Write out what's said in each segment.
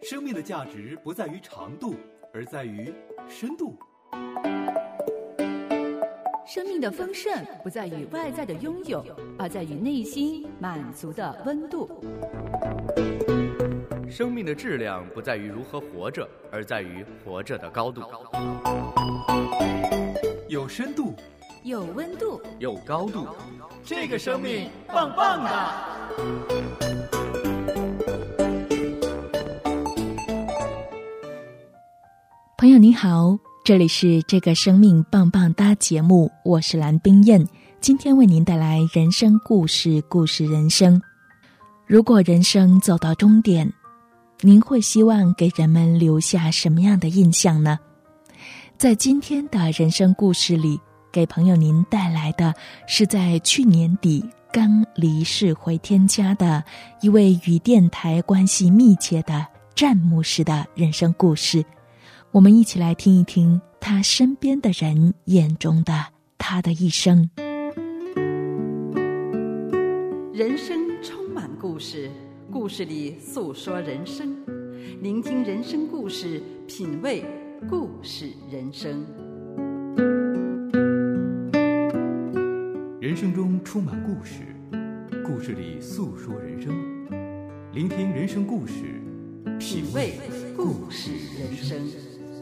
生命的价值不在于长度，而在于深度。 生命的丰盛不在于外在的拥有，而在于内心满足的温度。 生命的质量不在于如何活着，而在于活着的高度。 有深度， 有温度， 有高度， 这个生命棒棒的。 朋友你好，这里是这个生命棒棒哒节目，我是蓝冰燕，今天为您带来人生故事，故事人生。如果人生走到终点，您会希望给人们留下什么样的印象呢？在今天的人生故事里，给朋友您带来的是在去年底刚离世回天家的一位与电台关系密切的詹牧师的人生故事。我们一起来听一听他身边的人眼中的他的一生。 人生充满故事，故事里诉说人生，聆听人生故事，品味故事人生。 人生中充满故事，故事里诉说人生，聆听人生故事， 品味故事人生。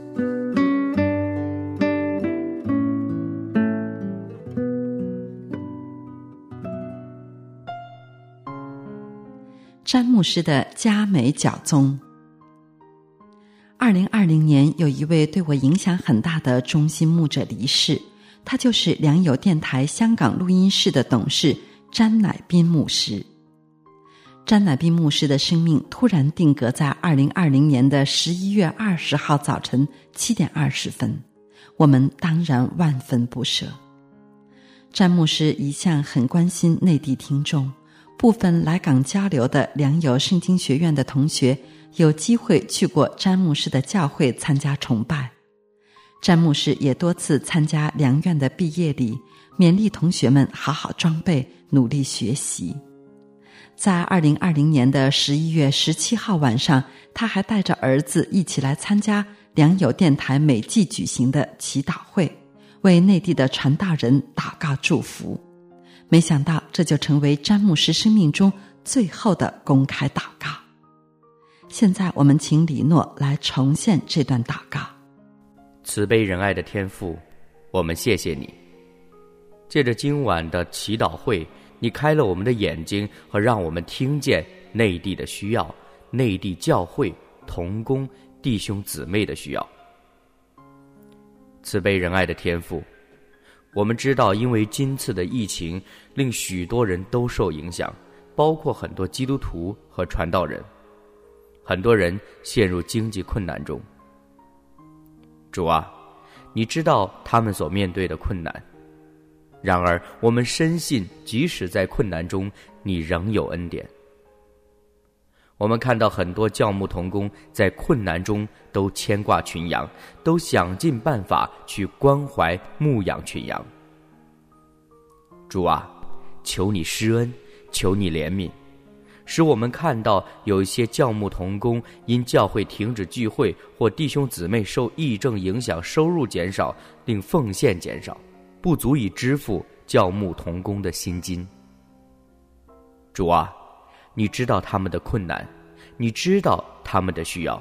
詹牧师的佳美脚踪。2020年，有一位对我影响很大的忠心牧者离世，他就是良友电台香港录音室的董事詹乃斌牧师。詹乃斌牧师的生命突然定格在2020年的11月20号早晨7点20分，我们当然万分不舍。詹牧师一向很关心内地听众，部分来港交流的良友圣经学院的同学有机会去过詹牧师的教会参加崇拜。詹牧师也多次参加良院的毕业礼，勉励同学们好好装备，努力学习。在2020年的11月17号晚上，他还带着儿子一起来参加良友电台每季举行的祈祷会，为内地的传道人祷告祝福。没想到这就成为詹牧师生命中最后的公开祷告。现在我们请李诺来重现这段祷告。 慈悲仁爱的天父，我们谢谢你，借着今晚的祈祷会，你开了我们的眼睛，和让我们听见内地的需要，内地教会同工弟兄姊妹的需要。慈悲仁爱的天父，我们知道因为今次的疫情令许多人都受影响，包括很多基督徒和传道人，很多人陷入经济困难中。主啊，你知道他们所面对的困难，然而我们深信即使在困难中，你仍有恩典。我们看到很多教牧同工在困难中都牵挂群羊，都想尽办法去关怀牧养群羊。主啊，求你施恩，求你怜悯，使我们看到有一些教牧同工因教会停止聚会，或弟兄姊妹受疫症影响收入减少，令奉献减少，不足以支付教牧同工的薪金。主啊，你知道他们的困难，你知道他们的需要。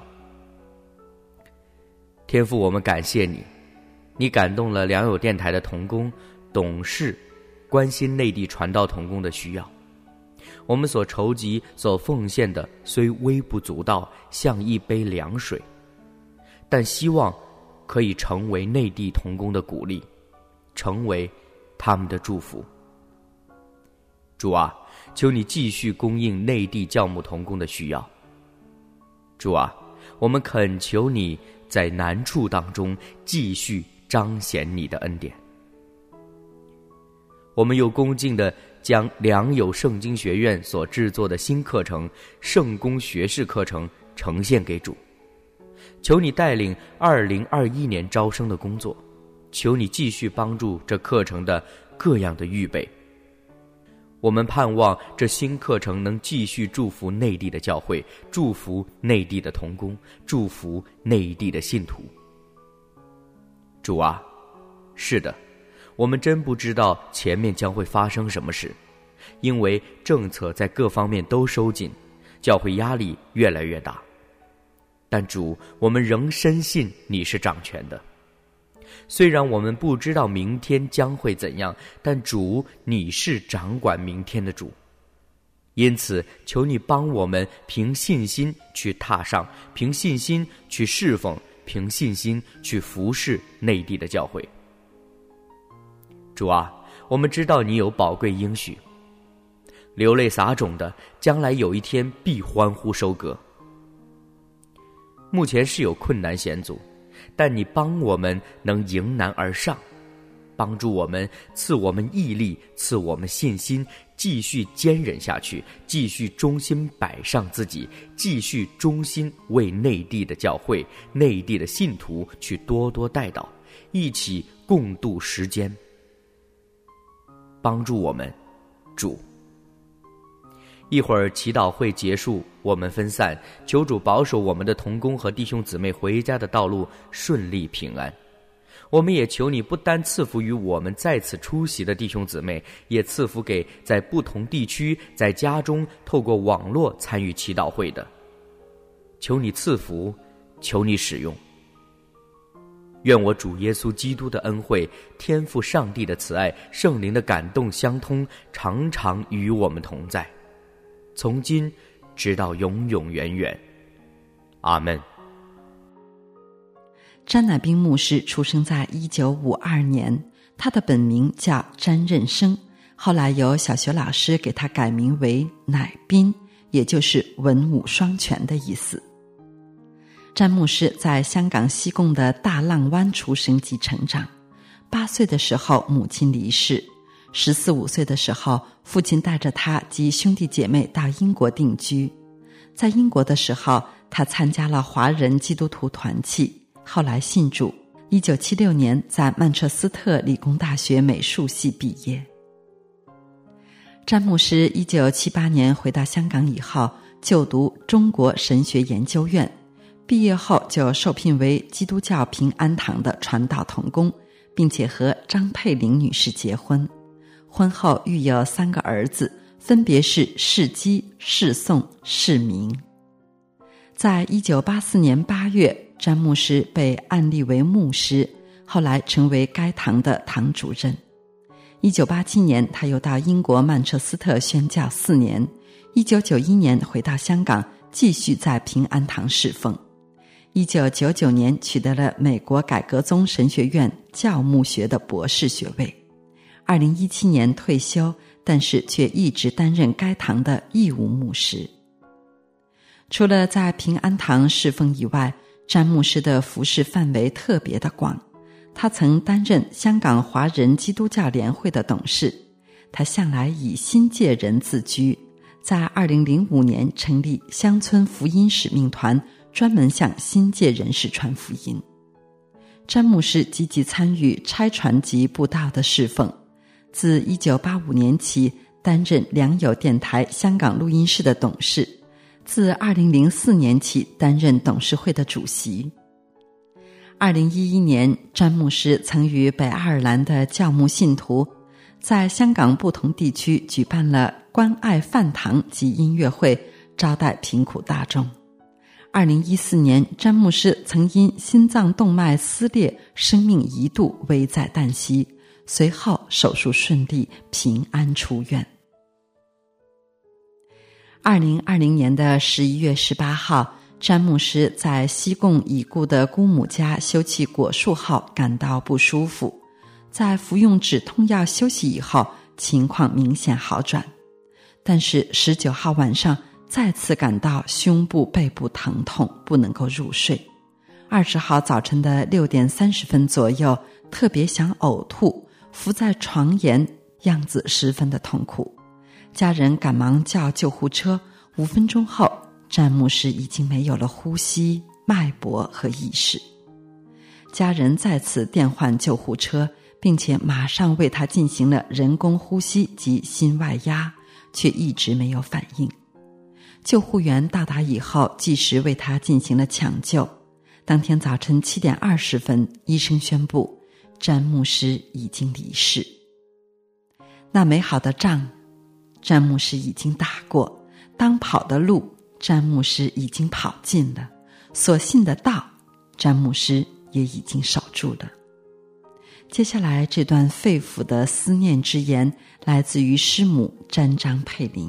天父，我们感谢你，你感动了良友电台的同工董事，关心内地传道同工的需要。我们所筹集所奉献的虽微不足道，像一杯凉水，但希望可以成为内地同工的鼓励，成为他们的祝福。主啊，求你继续供应内地教牧同工的需要。主啊，我们恳求你在难处当中继续彰显你的恩典。我们又恭敬地将良友圣经学院所制作的新课程圣公学士课程呈现给主，求你带领2021年招生的工作，求你继续帮助这课程的各样的预备。 我们盼望这新课程能继续祝福内地的教会，祝福内地的同工，祝福内地的信徒。主啊，是的，我们真不知道前面将会发生什么事，因为政策在各方面都收紧，教会压力越来越大。但主，我们仍深信你是掌权的。虽然我们不知道明天将会怎样，但主，你是掌管明天的主。因此，求你帮我们凭信心去踏上，凭信心去侍奉，凭信心去服侍内地的教会。主啊，我们知道你有宝贵应许，流泪撒种的，将来有一天必欢呼收割。目前是有困难险阻，但你帮我们能迎难而上，帮助我们，赐我们毅力，赐我们信心，继续坚忍下去，继续忠心摆上自己，继续忠心为内地的教会、内地的信徒去多多代祷，一起共度时间。帮助我们，主。一会儿祈祷会结束，我们分散，求主保守我们的同工和弟兄姊妹回家的道路顺利平安。我们也求你不单赐福于我们在此出席的弟兄姊妹，也赐福给在不同地区在家中透过网络参与祈祷会的。求你赐福，求你使用。愿我主耶稣基督的恩惠、天父上帝的慈爱、圣灵的感动相通，常常与我们同在，从今直到永永远远。阿们。 詹乃宾牧师出生在1952年，他的本名叫詹任生，后来由小学老师给他改名为乃宾，也就是文武双全的意思。詹牧师在香港西贡的大浪湾出生及成长，8岁的时候母亲离世，14、15岁的时候，父亲带着他及兄弟姐妹到英国定居。在英国的时候，他参加了华人基督徒团契，后来信主。1976年在曼彻斯特理工大学美术系毕业。詹牧师1978年回到香港以后，就读中国神学研究院，毕业后就受聘为基督教平安堂的传道同工，并且和张佩玲女士结婚。婚后育有3个儿子，分别是世基、世颂、世明。在1984年8月，詹牧师被按立为牧师，后来成为该堂的堂主任。1987年，他又到英国曼彻斯特宣教4年。1991年回到香港，继续在平安堂侍奉。1999年取得了美国改革宗神学院教牧学的博士学位。2017年退休，但是却一直担任该堂的义务牧师。除了在平安堂侍奉以外，詹牧师的服事范围特别的广。他曾担任香港华人基督教联会的董事，他向来以新界人自居，在2005年成立乡村福音使命团，专门向新界人士传福音。詹牧师积极参与差传及布道的侍奉，自1985年起担任良友电台香港录音室的董事，自2004年起担任董事会的主席。2011年，詹牧师曾与北爱尔兰的教牧信徒在香港不同地区举办了关爱饭堂及音乐会，招待贫苦大众。2014年，詹牧师曾因心脏动脉撕裂，生命一度危在旦夕，随后手术顺利，平安出院。2020年的11月18号，詹牧师在西贡已故的姑母家休憩果树后感到不舒服，在服用止痛药休息以后，情况明显好转，但是19号晚上再次感到胸部背部疼痛，不能够入睡。20号早晨的6点30分左右，特别想呕吐，伏在床沿，样子十分的痛苦。家人赶忙叫救护车，5分钟后，詹牧师已经没有了呼吸、脉搏和意识。家人再次电唤救护车，并且马上为他进行了人工呼吸及心外压， 却一直没有反应。救护员到达以后，及时为他进行了抢救。当天早晨7点20分，医生宣布詹牧师已经离世。那美好的仗，詹牧师已经打过；当跑的路，詹牧师已经跑尽了；所信的道，詹牧师也已经守住了。接下来这段肺腑的思念之言，来自于师母詹张佩玲。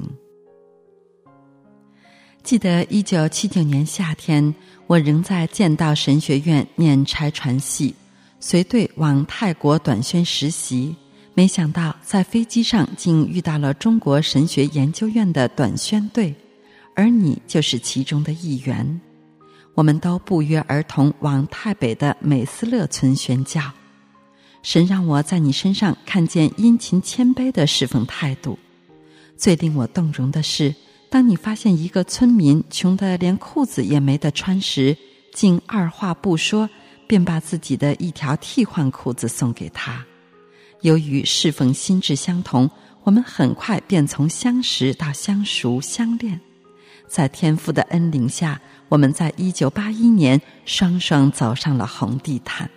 记得1979年夏天，我仍在剑道神学院念差传系，随队往泰国短宣实习，没想到在飞机上竟遇到了中国神学研究院的短宣队，而你就是其中的一员。我们都不约而同往泰北的美斯乐村宣教。神让我在你身上看见殷勤谦卑的侍奉态度。最令我动容的是，当你发现一个村民穷得连裤子也没得穿时，竟二话不说便把自己的一条替换裤子送给他。由于侍奉心智相同，我们很快便从相识到相熟相恋。在天父的恩领下，我们在1981年双双走上了红地毯。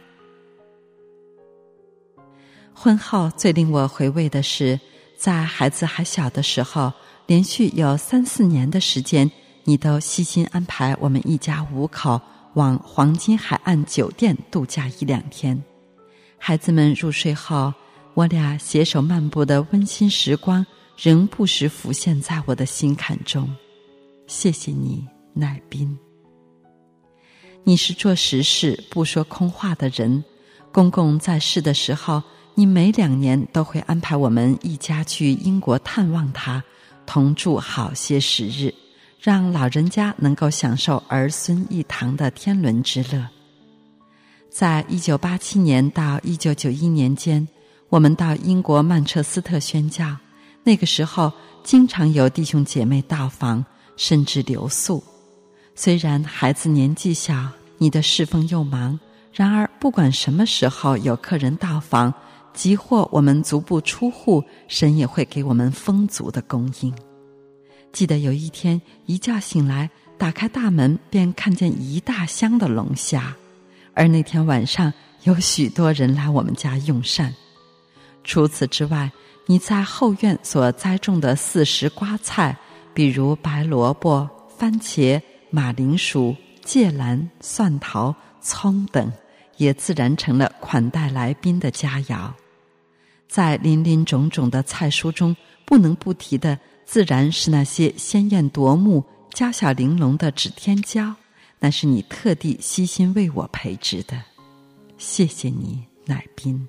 婚后最令我回味的是，在孩子还小的时候，连续有3、4年的时间，你都悉心安排我们一家5口往黄金海岸酒店度假1、2天。孩子们入睡后，我俩携手漫步的温馨时光仍不时浮现在我的心坎中。谢谢你，乃斌。你是做实事不说空话的人。公公在世的时候，你每2年都会安排我们一家去英国探望他，同住好些时日，让老人家能够享受儿孙一堂的天伦之乐。在1987年到1991年间，我们到英国曼彻斯特宣教，那个时候经常有弟兄姐妹到访，甚至留宿。虽然孩子年纪小，你的侍奉又忙，然而不管什么时候有客人到访，即或我们足不出户，神也会给我们丰足的供应。记得有一天一觉醒来，打开大门便看见一大箱的龙虾，而那天晚上有许多人来我们家用膳。除此之外，你在后院所栽种的40瓜菜，比如白萝卜、番茄、马铃薯、芥兰、蒜头、葱等，也自然成了款待来宾的佳肴。在林林种种的菜蔬中，不能不提的自然是那些鲜艳夺目、娇小玲珑的指天椒，那是你特地悉心为我培植的。谢谢你，乃斌。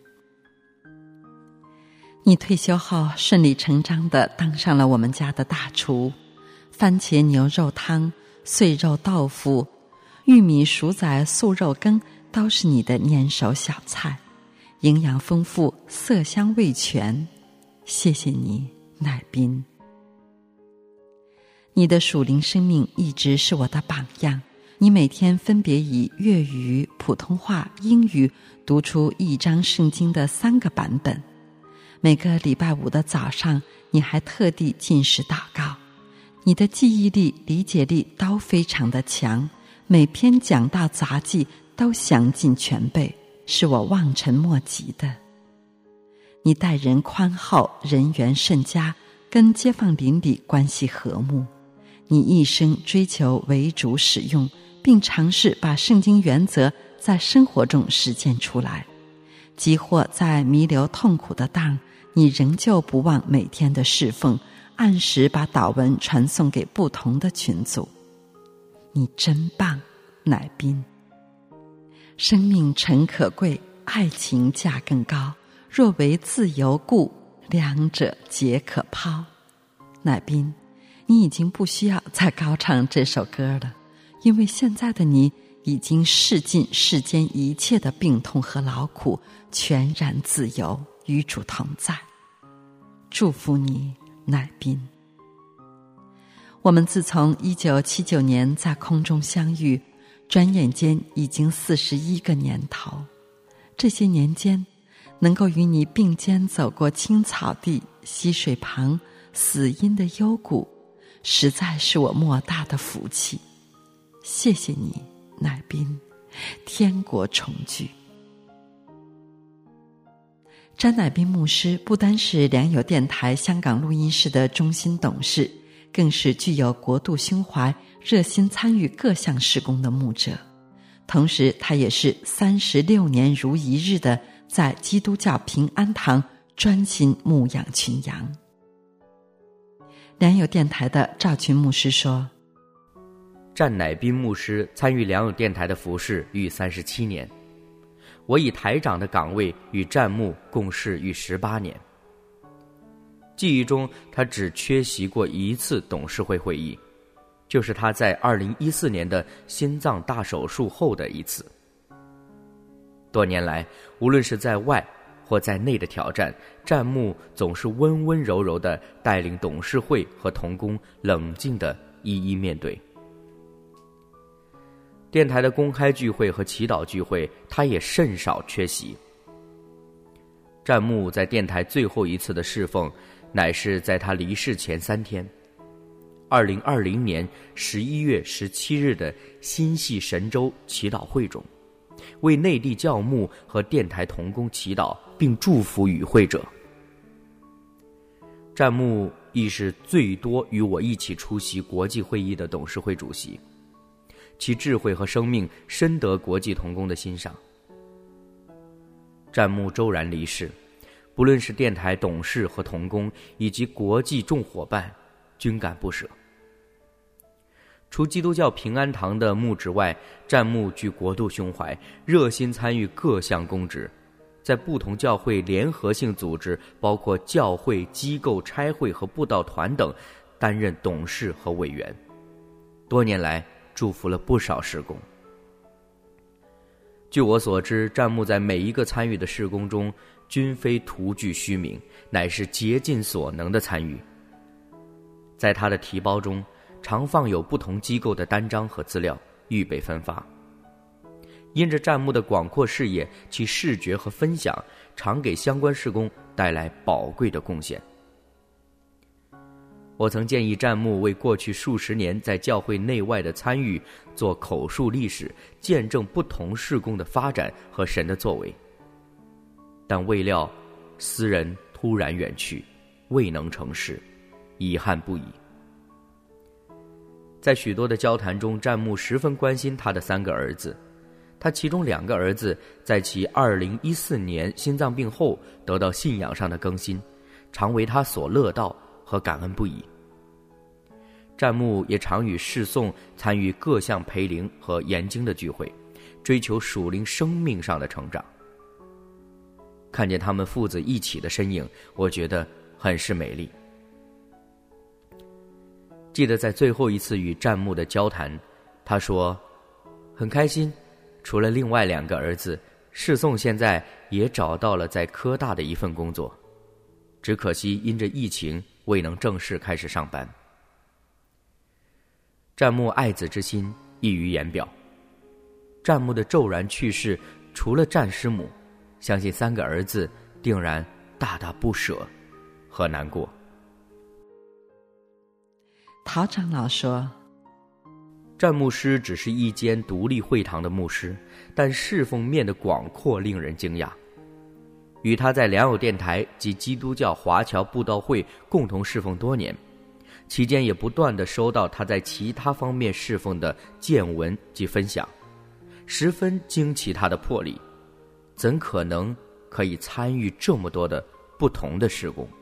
你退休后顺理成章地当上了我们家的大厨，番茄牛肉汤、碎肉豆腐、玉米薯仔素肉羹都是你的粘手小菜，营养丰富，色香味全。谢谢你，乃斌。你的属灵生命一直是我的榜样，你每天分别以粤语、普通话、英语读出一章圣经的3个版本。每个礼拜5的早上，你还特地禁食祷告。你的记忆力、理解力都非常的强，每篇讲道杂记都详尽全备，是我望尘莫及的。你待人宽厚，人缘甚佳，跟街坊邻里关系和睦。你一生追求为主使用，并尝试把圣经原则在生活中实践出来。即或在弥留痛苦的当，你仍旧不忘每天的侍奉，按时把祷文传送给不同的群组。你真棒，乃斌。生命诚可贵，爱情价更高，若为自由故，两者皆可抛。乃斌，你已经不需要再高唱这首歌了，因为现在的你已经试尽世间一切的病痛和劳苦，全然自由，与主同在。祝福你，乃斌。我们自从1979年在空中相遇，转眼间已经41个年头。这些年间，能够与你并肩走过青草地、溪水旁， 死因的幽谷，实在是我莫大的福气。谢谢你，乃宾，天国重聚。詹乃宾牧师不单是良友电台香港录音室的中心董事，更是具有国度胸怀、热心参与各项事工的牧者。同时他也是36年如一日的在基督教平安堂专心牧养群羊。良友电台的赵群牧师说， 詹乃宾牧师参与良友电台的服事逾37年，我以台长的岗位与詹牧共事逾18年。记忆中他只缺席过一次董事会会议，就是他在2014年的心脏大手术后的一次。多年来，无论是在外或在内的挑战，詹牧总是温温柔柔地带领董事会和同工冷静地一一面对。电台的公开聚会和祈祷聚会，他也甚少缺席。詹牧在电台最后一次的侍奉，乃是在他离世前3天，2020年11月17日的新系神州祈祷会中，为内地教牧和电台同工祈祷，并祝福与会者。詹牧亦是最多与我一起出席国际会议的董事会主席，其智慧和生命深得国际同工的欣赏。詹牧骤然离世，不论是电台董事和同工，以及国际众伙伴，均感不舍。除基督教平安堂的牧职外，詹牧具国度胸怀，热心参与各项公职，在不同教会联合性组织，包括教会、机构、差会和布道团等，担任董事和委员。多年来祝福了不少事工。据我所知，詹牧在每一个参与的事工中，均非徒具虚名，乃是竭尽所能的参与。在他的提包中，常放有不同机构的单张和资料，预备分发。因着詹牧的广阔视野，其视觉和分享常给相关事工带来宝贵的贡献。我曾建议詹牧为过去数十年在教会内外的参与做口述历史，见证不同事工的发展和神的作为。但未料私人突然远去，未能成事，遗憾不已。在许多的交谈中，詹牧十分关心他的3个儿子，他其中2个儿子在其2014年心脏病后得到信仰上的更新，常为他所乐道和感恩不已。詹牧也常与侍诵参与各项培灵和研经的聚会，追求属灵生命上的成长。看见他们父子一起的身影，我觉得很是美丽。记得在最后一次与詹牧的交谈，他说很开心，除了另外2个儿子，侍诵现在也找到了在科大的一份工作，只可惜因着疫情未能正式开始上班。詹牧爱子之心溢于言表。詹牧的骤然去世，除了詹师母，相信3个儿子定然大大不舍和难过。 陶长老说， 詹牧师只是一间独立会堂的牧师，但侍奉面的广阔令人惊讶。与他在良友电台及基督教华侨布道会共同侍奉多年，期间也不断地收到他在其他方面侍奉的见闻及分享，十分惊奇他的魄力，怎可能可以参与这么多的不同的事工。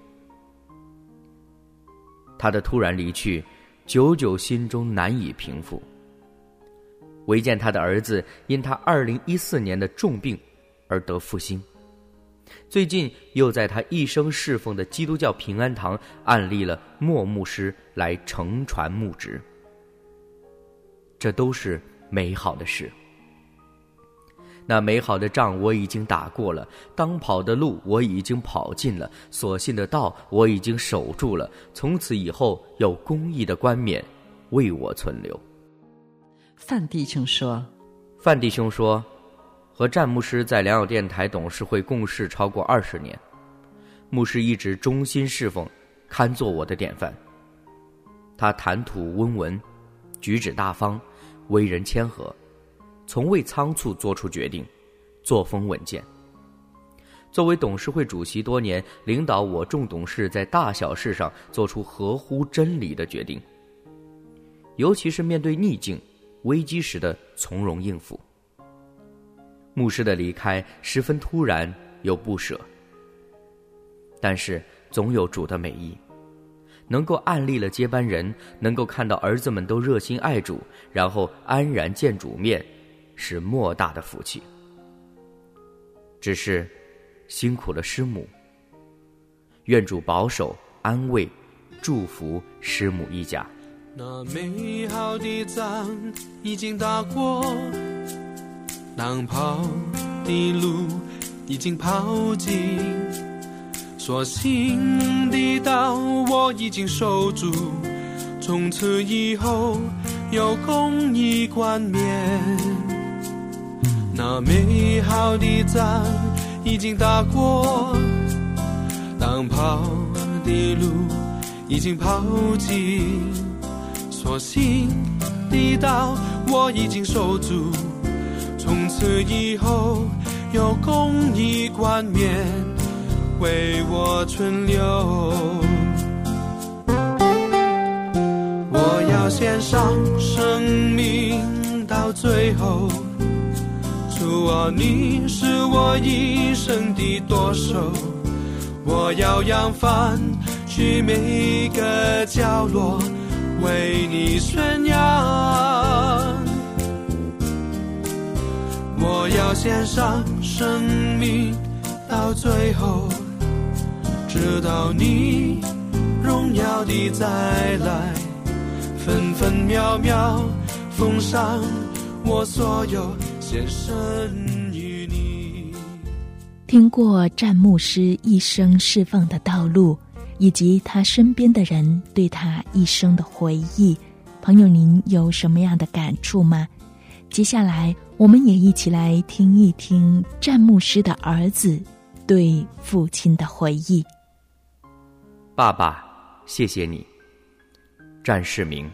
他的突然离去，久久心中难以平复。唯见他的儿子因他2014年的重病而得复兴，最近又在他一生侍奉的基督教平安堂按立了莫牧师来承传牧职，这都是美好的事。那美好的仗我已经打过了，当跑的路我已经跑尽了，所信的道我已经守住了，从此以后有公义的冠冕为我存留。 范弟兄说，和詹牧师在良友电台董事会共事超过20年，牧师一直忠心侍奉， 堪做我的典范。他谈吐温文，举止大方，为人谦和，从未仓促做出决定，作风稳健。作为董事会主席多年，领导我众董事在大小事上做出合乎真理的决定，尤其是面对逆境、危机时的从容应付。牧师的离开十分突然又不舍，但是总有主的美意，能够按立了接班人，能够看到儿子们都热心爱主，然后安然见主面，是莫大的福气。只是辛苦了师母，愿主保守、安慰、祝福师母一家。 那美好的仗已经打过，当跑的路已经跑尽，所幸的道我已经守住，从此以后有公义冠冕。那美好的仗已经打过，当跑的路已经跑尽，所幸的道我已经守住，从此以后有公义冠冕为我存留。我要献上生命到最后，主啊，你是我一生的舵手，我要扬帆去每个角落，为你宣扬。我要献上生命到最后，直到你荣耀的再来，分分秒秒奉上我所有，献身于你。 听过詹牧师一生侍奉的道路，以及他身边的人对他一生的回忆，朋友您有什么样的感触吗？接下来我们也一起来听一听詹牧师的儿子对父亲的回忆。 爸爸，谢谢你。詹世明。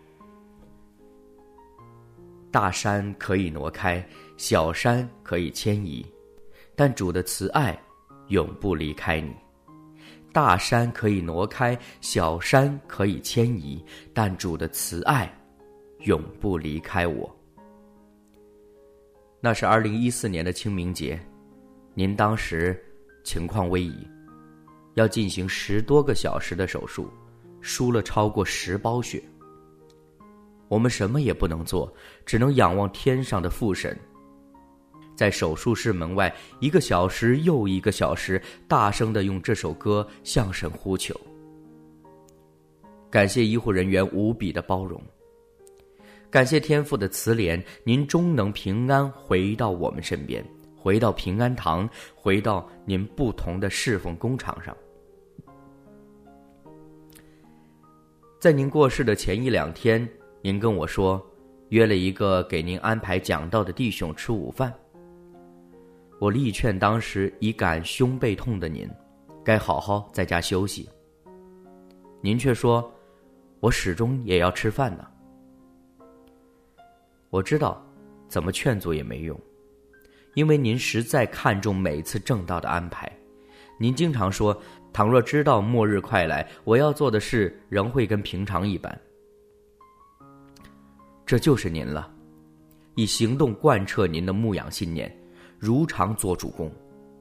大山可以挪开，小山可以迁移，但主的慈爱永不离开你。大山可以挪开，小山可以迁移，但主的慈爱永不离开我。那是2014年的清明节，您当时情况危急，要进行10多个小时的手术，输了超过10包血。我们什么也不能做，只能仰望天上的父神。在手术室门外1个小时又1个小时，大声地用这首歌向神呼求。感谢医护人员无比的包容，感谢天父的慈怜，您终能平安回到我们身边，回到平安堂，回到您不同的侍奉工场上。在您过世的前1、2天，您跟我说约了一个给您安排讲道的弟兄吃午饭。我力劝当时已感胸背痛的您该好好在家休息，您却说我始终也要吃饭呢。我知道怎么劝阻也没用，因为您实在看重每次正道的安排。您经常说，倘若知道末日快来，我要做的事仍会跟平常一般。这就是您了，以行动贯彻您的牧养信念，如常做主公。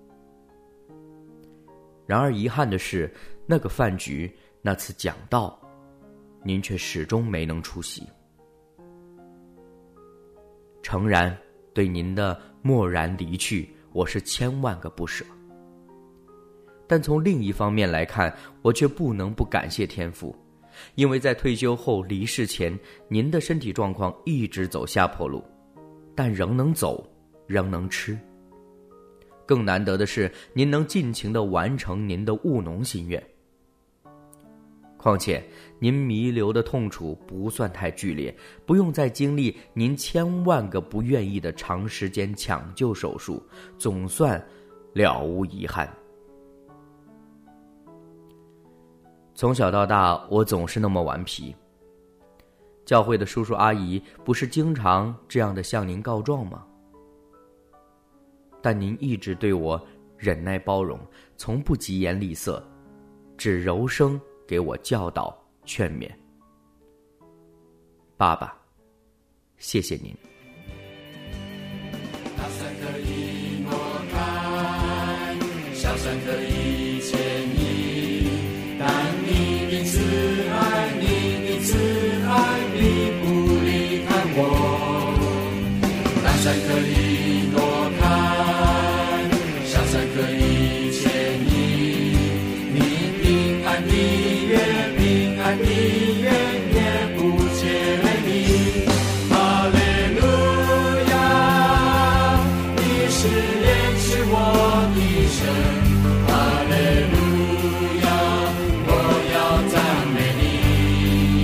然而遗憾的是，那个饭局，那次讲道，您却始终没能出席。诚然，对您的蓦然离去，我是千万个不舍。但从另一方面来看，我却不能不感谢天父，因为在退休后离世前，您的身体状况一直走下坡路，但仍能走，仍能吃。更难得的是，您能尽情地完成您的务农心愿。况且您弥留的痛楚不算太剧烈，不用再经历您千万个不愿意的长时间抢救手术，总算了无遗憾。 从小到大，我总是那么顽皮。教会的叔叔阿姨不是经常这样的向您告状吗？但您一直对我忍耐包容，从不疾言厉色，只柔声给我教导劝勉。爸爸，谢谢您。 大山可以挪开，小山可以牵引，但你的慈爱，你的慈爱，你不离开我。大山可以挪开，小山可以牵引，你平安的约，平安的约，也不缺你。哈利路亚，你是连是我的神。哈利路亚，我要赞美你。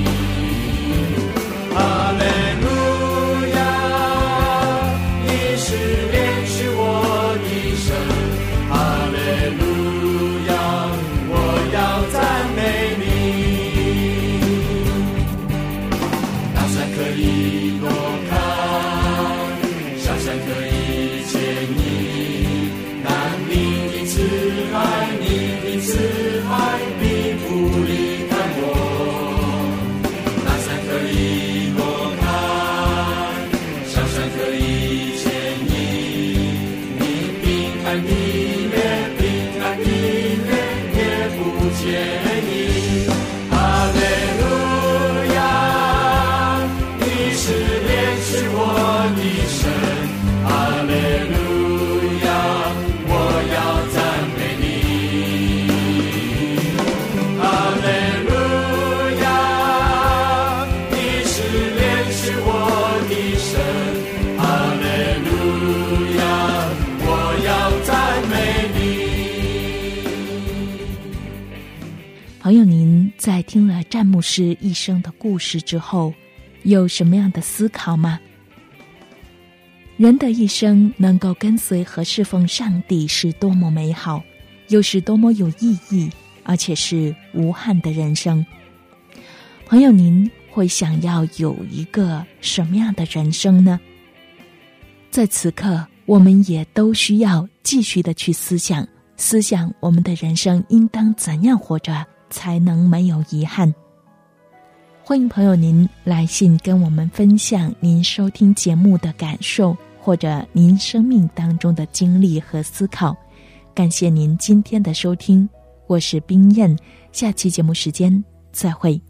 哈利路亚，你是连是我的神。哈利路亚，我要赞美你。大山可以挪开，小山可以牵引，但你的慈爱，你的慈爱，并不离开我。大山可以挪开，小山可以牵引，你平安的约，平安的约，也不缺你。哈利路亚，你是连是我的神。哈利路亚，我要赞美你。哈利路亚，你是连是我的神。哈利路亚，我要赞美你。 朋友，您在听了詹牧师一生的故事之后，有什么样的思考吗？人的一生能够跟随和侍奉上帝是多么美好，又是多么有意义，而且是无憾的人生。朋友，您会想要有一个什么样的人生呢？在此刻，我们也都需要继续的去思想我们的人生应当怎样活着才能没有遗憾。欢迎朋友您来信跟我们分享您收听节目的感受，或者您生命当中的经历和思考。感谢您今天的收听，我是冰燕，下期节目时间再会。